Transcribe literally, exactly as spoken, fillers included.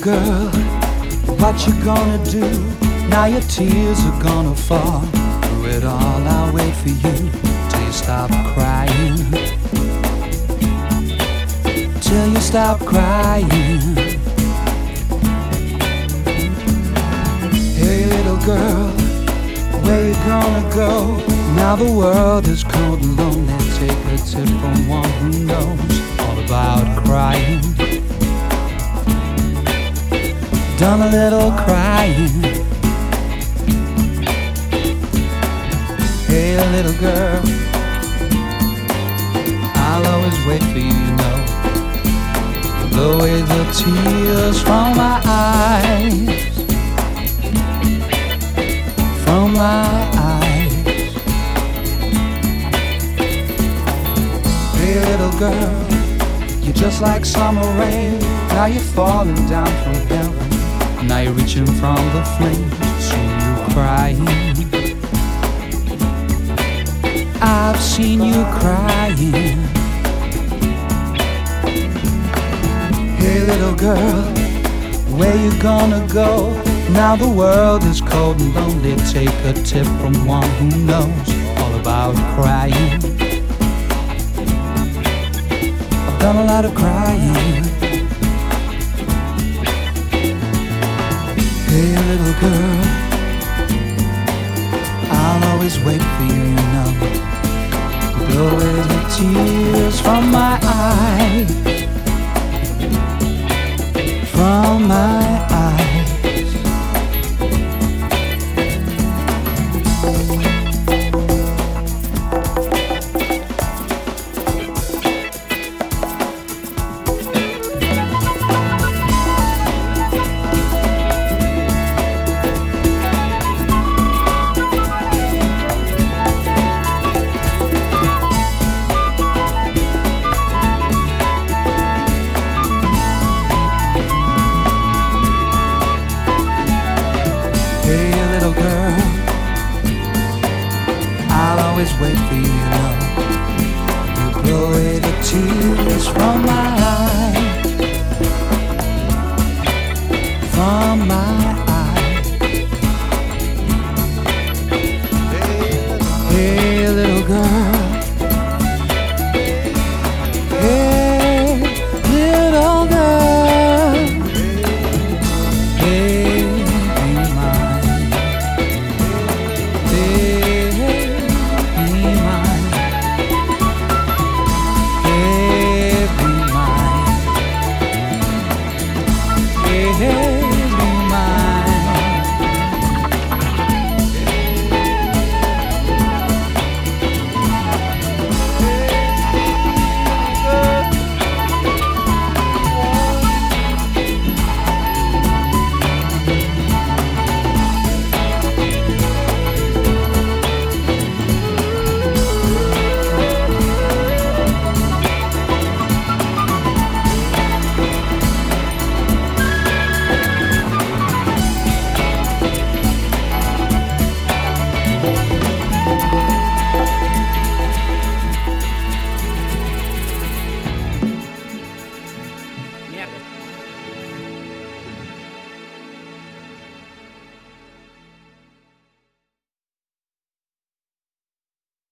girl, what you gonna do? Now your tears are gonna fall. Through it all, I'll wait for you till you stop crying. Till you stop crying. Hey little girl, where you gonna go? Now the world is cold and lonely. Take a tip from one who knows all about crying. Done a little crying. Hey little girl, I'll always wait for you, you know. Blow away the tears from my eyes, from my eyes. Hey little girl, you're just like summer rain. Now you're falling down from heaven. Now you're reaching from the flames. See you crying. I've seen you crying. Hey little girl, where you gonna go? Now the world is cold and lonely. Take a tip from one who knows all about crying. I've done a lot of crying. Hey little girl, I'll always wait for you, you know. Blow away the tears from my eyes, from my eyes. Hey little girl, I'll always wait for you, you know. You blow away the tears from my